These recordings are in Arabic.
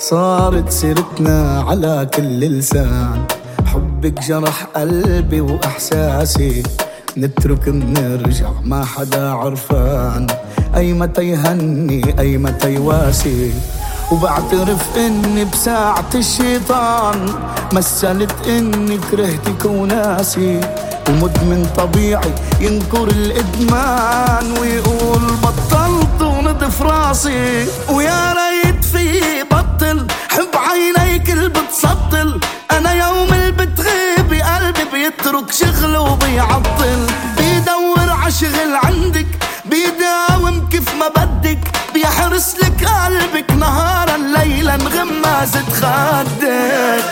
صارت سيرتنا على كل لسان، حبك جرح قلبي وإحساسي، نترك بنرجع ما حدا عرفان، أي متى يهني أي متى يواسي. وبعترف إني بساعة الشيطان مثلت إني كرهتك وناسي، ومدمن طبيعي ينكر الإدمان ويقول بطلت ونضف راسي. ويا ريت في بطل حب عينيك اللي بتسطل، أنا يوم اللي بتغيبي قلبي بيترك شغله وبيعطل، بيدور عشغل عندك بيداوم كيف ما بدك، بيحرس لك قلبك نهارا ليلا غمازة خدك.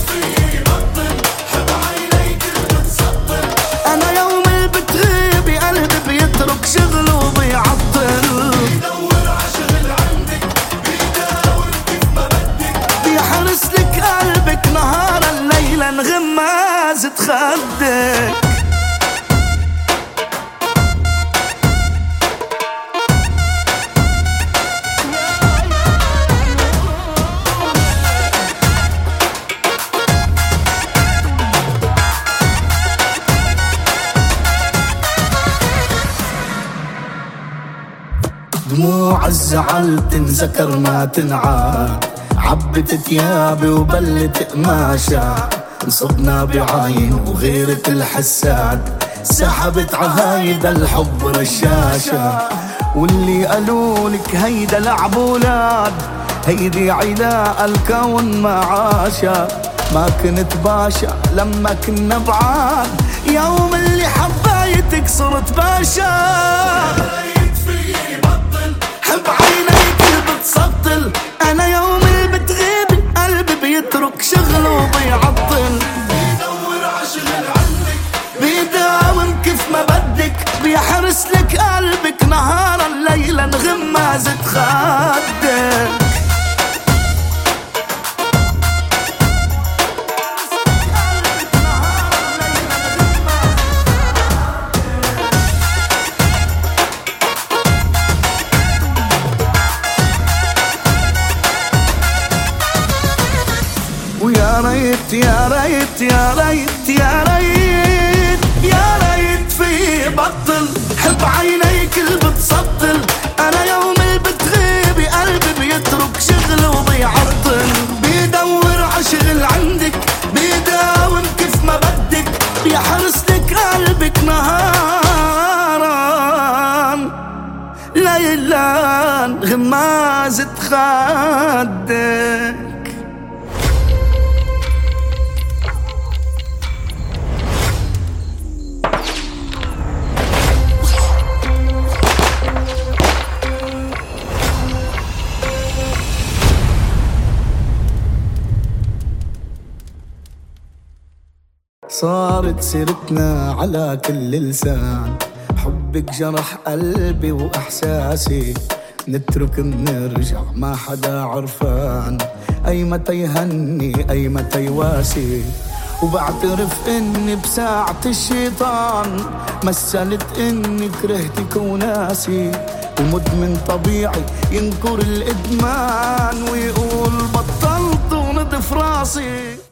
أنا يوم اللي بتغيبي قلبي بيترك شغله وبيعطل، بيدور عشغل عندك بيداوم كيف ما بدك، بيحرس لك قلبك نهارا ليلا غمازة خدك. دموع الزعل تنذكر ما تنعاد، عبت ثيابي وبلت قماشة، انصبنا بعاين وغيرة الحساد، سحبت عهايدا الحب رشاشة. واللي قالولك هيدا لعب ولاد، هيدي علاء الكون معاشة، ما كنت باشا لما كنا بعاد، يوم اللي حبايتك صرت باشا. حب عينيك اللي بتسطل، أنا يوم اللي بتغيب قلبي بيترك شغله وبيعطل، بيدور عشغل عنك بيداوم كيف ما بدك، بيحرس لك قلبك نهارا ليلا غمازة خدك. ويا ريت يا ريت يا ريت يا ريت يا ريت في بطل حب عينيك اللي بتسطل، أنا يوم اللي بتغيبي قلبي بيترك شغله وبيعطل، بيدور عشغل عندك بيداوم كيف ما بدك، بيحرس لك قلبك نهارا ليلا غمازة خدك. صارت سيرتنا على كل لسان، حبك جرح قلبي وإحساسي، نترك بنرجع ما حدا عرفان، أي متى يهني أي متى يواسي. وبعترف إني بساعة الشيطان مثلت إني كرهتك وناسي، ومدمن طبيعي ينكر الإدمان ويقول بطلت ونضف راسي.